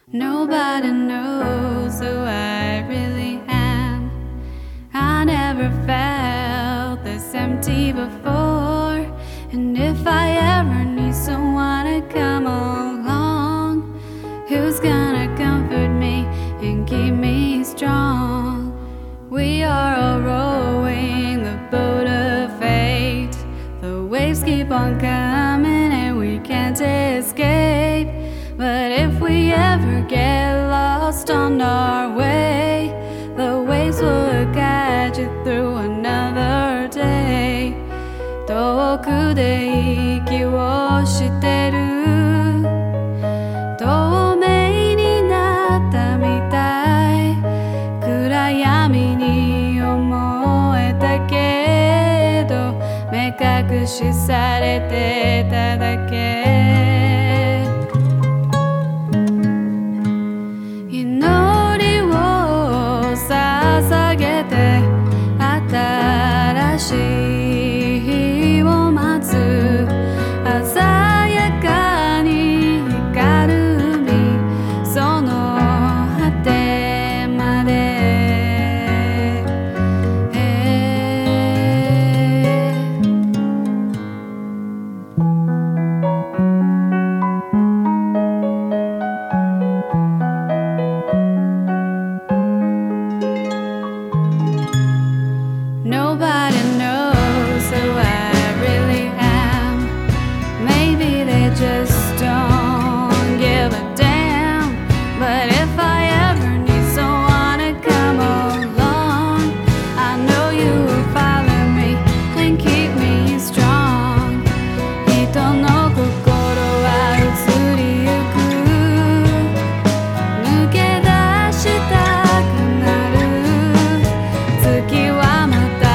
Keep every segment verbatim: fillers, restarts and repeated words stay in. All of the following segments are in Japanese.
Nobody knows who I really am. I never felt this empty before. And if I ever need someone to come along, who's gonna comfort me and keep me strong? We are all rowing the boat of fate. The waves keep on coming and we can't escape. But if we ever get lost on our way, the waves will catch it through another day. 遠くで息をしてる透明になったみたい。暗闇に思えたけど目隠しされてただけ。祈りを捧げて新しい日を待つ。鮮やかに光る海その果てまで。Nobody knows who I really am. Maybe they just don't give a damn. But if I ever need someone to come along, I know you will follow me and keep me strong. 人の心は移りゆく。抜け出したくなる。月はまた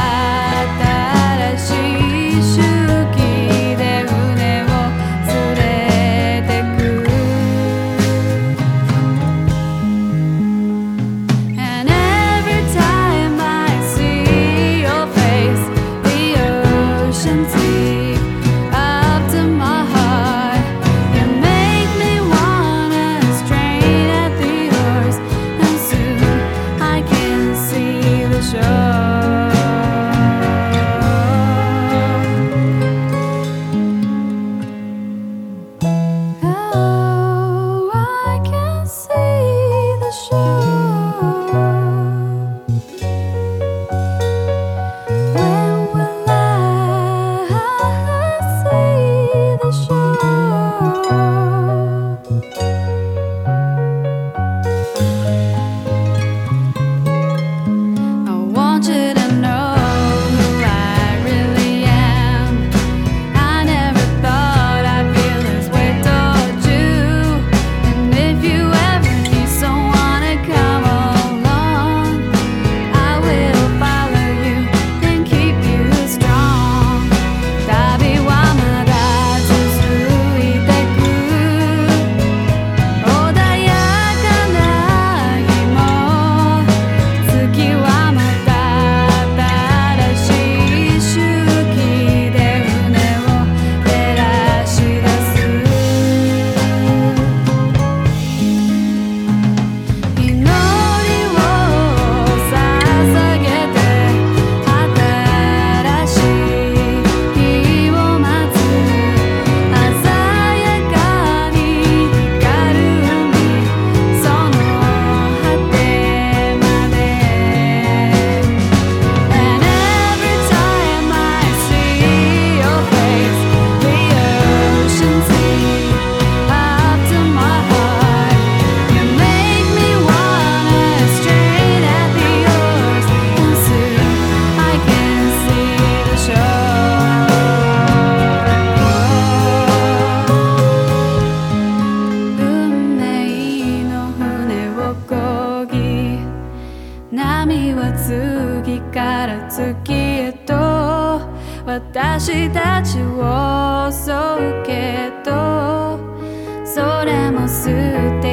波は次から次へと私たちを襲うけどそれも捨て